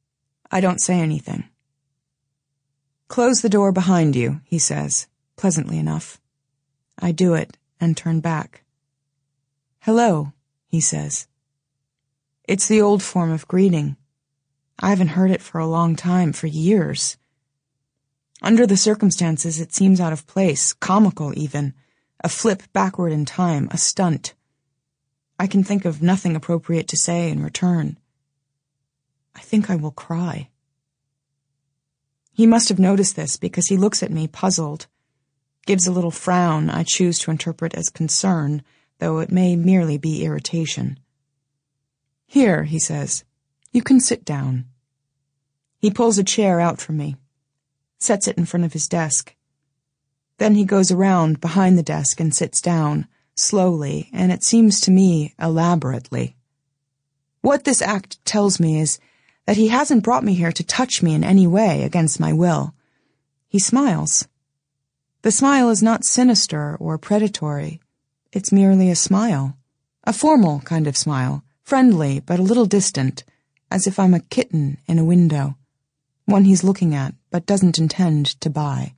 I don't say anything. Close the door behind you, he says, pleasantly enough. I do it and turn back. Hello, he says. It's the old form of greeting. I haven't heard it for a long time, for years. Under the circumstances, it seems out of place, comical even, a flip backward in time, a stunt. I can think of nothing appropriate to say in return. I think I will cry. He must have noticed this because he looks at me puzzled, gives a little frown I choose to interpret as concern, though it may merely be irritation. Here, he says, you can sit down. He pulls a chair out for me, sets it in front of his desk. Then he goes around behind the desk and sits down, slowly, and it seems to me elaborately. What this act tells me is that he hasn't brought me here to touch me in any way against my will. He smiles. The smile is not sinister or predatory. It's merely a smile, a formal kind of smile, friendly but a little distant, as if I'm a kitten in a window, one he's looking at but doesn't intend to buy.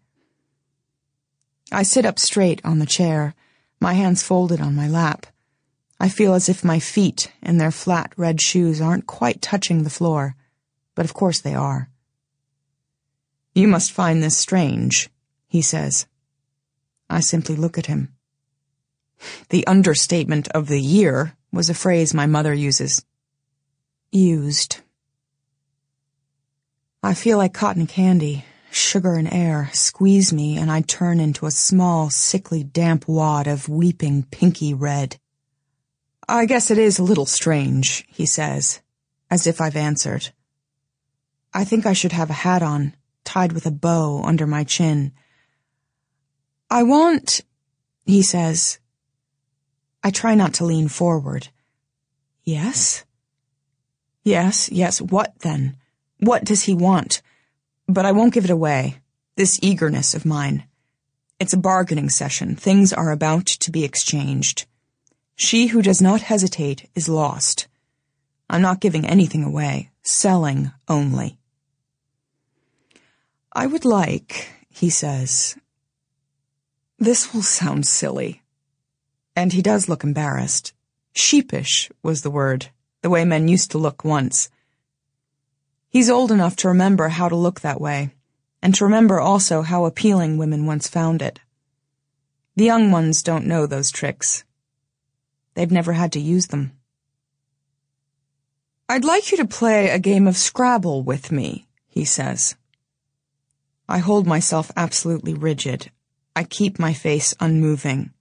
I sit up straight on the chair, my hands folded on my lap. I feel as if my feet in their flat red shoes aren't quite touching the floor, but of course they are. You must find this strange, he says. I simply look at him. The understatement of the year was a phrase my mother uses. Used. I feel like cotton candy, sugar and air, squeeze me and I turn into a small, sickly, damp wad of weeping pinky red. I guess it is a little strange, he says, as if I've answered. I think I should have a hat on, tied with a bow under my chin. I want, he says. I try not to lean forward. Yes? Yes, yes, what then? What does he want? But I won't give it away, this eagerness of mine. It's a bargaining session. Things are about to be exchanged. She who does not hesitate is lost. I'm not giving anything away, selling only. I would like, he says. This will sound silly. And he does look embarrassed. Sheepish was the word, the way men used to look once. He's old enough to remember how to look that way, and to remember also how appealing women once found it. The young ones don't know those tricks. They've never had to use them. I'd like you to play a game of Scrabble with me, he says. I hold myself absolutely rigid. I keep my face unmoving.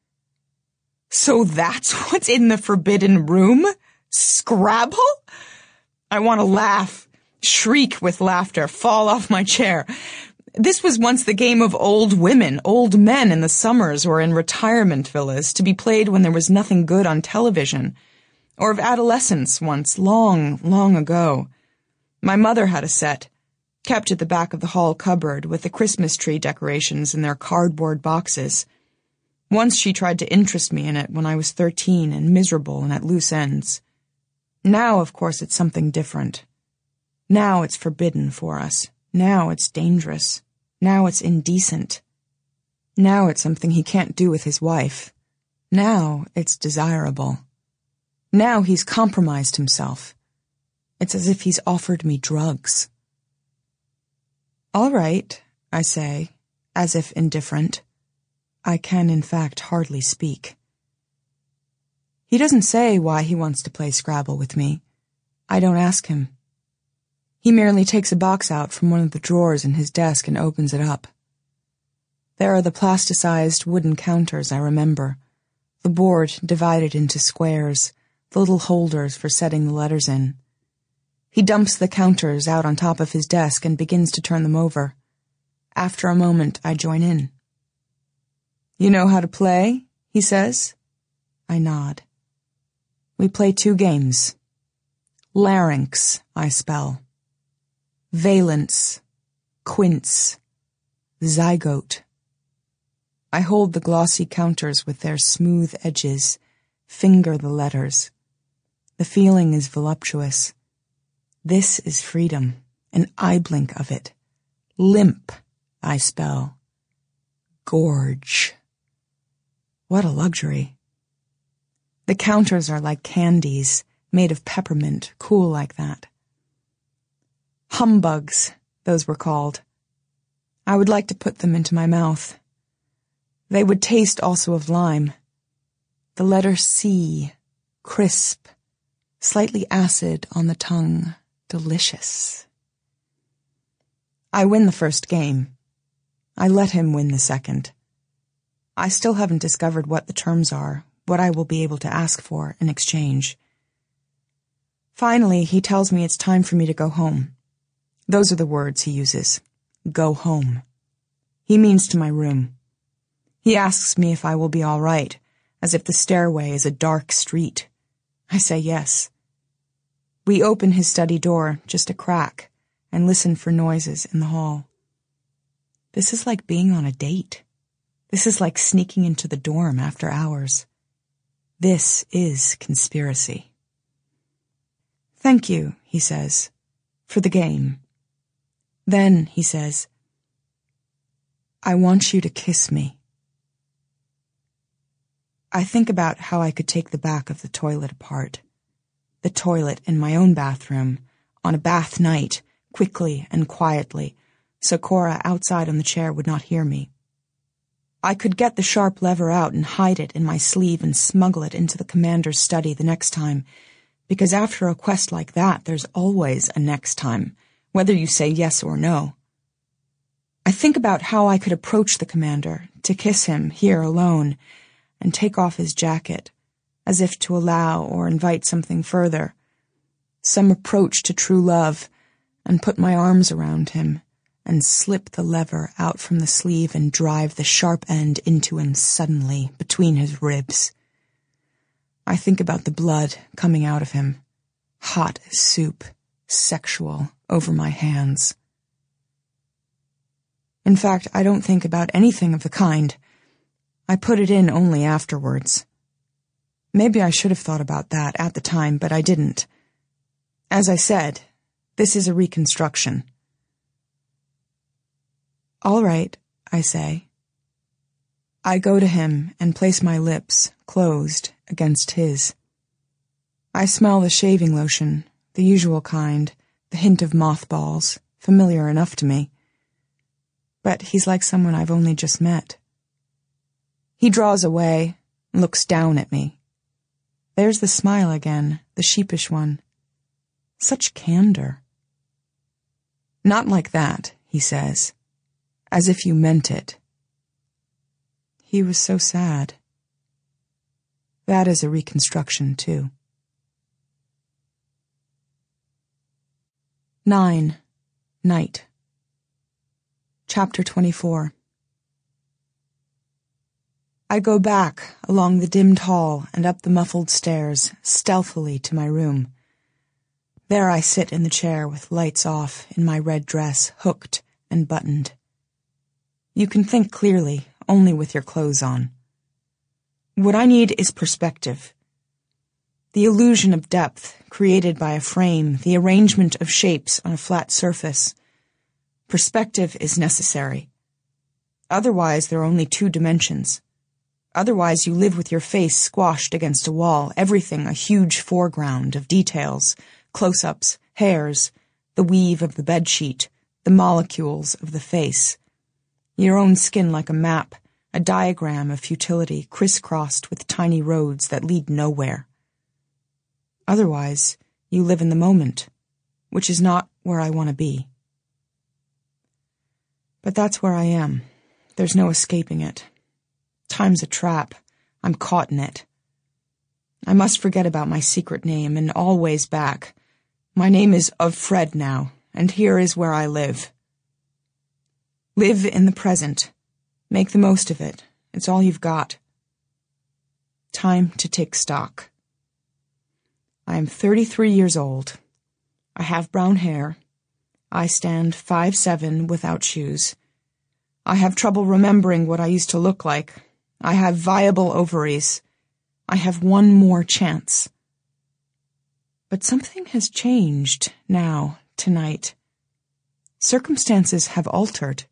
So that's what's in the forbidden room? Scrabble? I want to laugh, shriek with laughter, fall off my chair. This was once the game of old women, old men in the summers or in retirement villas, to be played when there was nothing good on television, or of adolescence once, long, long ago. My mother had a set, kept at the back of the hall cupboard with the Christmas tree decorations in their cardboard boxes. Once she tried to interest me in it when I was thirteen and miserable and at loose ends. Now, of course, it's something different. Now it's forbidden for us. Now it's dangerous. Now it's indecent. Now it's something he can't do with his wife. Now it's desirable. Now he's compromised himself. It's as if he's offered me drugs. All right, I say, as if indifferent. I can, in fact, hardly speak. He doesn't say why he wants to play Scrabble with me. I don't ask him. He merely takes a box out from one of the drawers in his desk and opens it up. There are the plasticized wooden counters I remember, the board divided into squares, the little holders for setting the letters in. He dumps the counters out on top of his desk and begins to turn them over. After a moment, I join in. You know how to play? He says. I nod. We play two games. Larynx, I spell. Valence, quince, zygote. I hold the glossy counters with their smooth edges, finger the letters. The feeling is voluptuous. This is freedom. an eye blink of it. Limp, I spell. Gorge. What a luxury. The counters are like candies, made of peppermint, cool like that. Humbugs, those were called. I would like to put them into my mouth. They would taste also of lime. The letter C, crisp, slightly acid on the tongue, delicious. I win the first game. I let him win the second. I still haven't discovered what the terms are, what I will be able to ask for in exchange. Finally, he tells me it's time for me to go home. Those are the words he uses. Go home. He means to my room. He asks me if I will be all right, as if the stairway is a dark street. I say yes. We open his study door, just a crack, and listen for noises in the hall. This is like being on a date. This is like sneaking into the dorm after hours. This is conspiracy. Thank you, he says, for the game. Then, he says, I want you to kiss me. I think about how I could take the back of the toilet apart. The toilet in my own bathroom, on a bath night, quickly and quietly, so Cora outside on the chair would not hear me. I could get the sharp lever out and hide it in my sleeve and smuggle it into the commander's study the next time, because after a quest like that, there's always a next time, whether you say yes or no. I think about how I could approach the commander, to kiss him here alone, and take off his jacket, as if to allow or invite something further, some approach to true love, and put my arms around him, and slip the lever out from the sleeve and drive the sharp end into him suddenly, between his ribs. I think about the blood coming out of him, hot as soup, sexual, over my hands. In fact, I don't think about anything of the kind. I put it in only afterwards. Maybe I should have thought about that at the time, but I didn't. As I said, this is a reconstruction. All right, I say. I go to him and place my lips, closed, against his. I smell the shaving lotion, the usual kind, the hint of mothballs, familiar enough to me. But he's like someone I've only just met. He draws away, looks down at me. There's the smile again, the sheepish one. Such candor. Not like that, he says. As if you meant it. He was so sad. That is a reconstruction, too. Nine. Night. Chapter twenty-four. I go back along the dimmed hall and up the muffled stairs, stealthily to my room. There I sit in the chair with lights off, in my red dress, hooked and buttoned. You can think clearly, only with your clothes on. What I need is perspective. The illusion of depth, created by a frame, the arrangement of shapes on a flat surface. Perspective is necessary. Otherwise, there are only two dimensions. Otherwise, you live with your face squashed against a wall, everything a huge foreground of details, close-ups, hairs, the weave of the bedsheet, the molecules of the face. Your own skin like a map, a diagram of futility crisscrossed with tiny roads that lead nowhere. Otherwise, you live in the moment, which is not where I want to be. But that's where I am. There's no escaping it. Time's a trap. I'm caught in it. I must forget about my secret name and always back. My name is of Fred now, and here is where I live. Live in the present. Make the most of it. It's all you've got. Time to take stock. I am thirty-three years old. I have brown hair. I stand five seven without shoes. I have trouble remembering what I used to look like. I have viable ovaries. I have one more chance. But something has changed now, tonight. Circumstances have altered.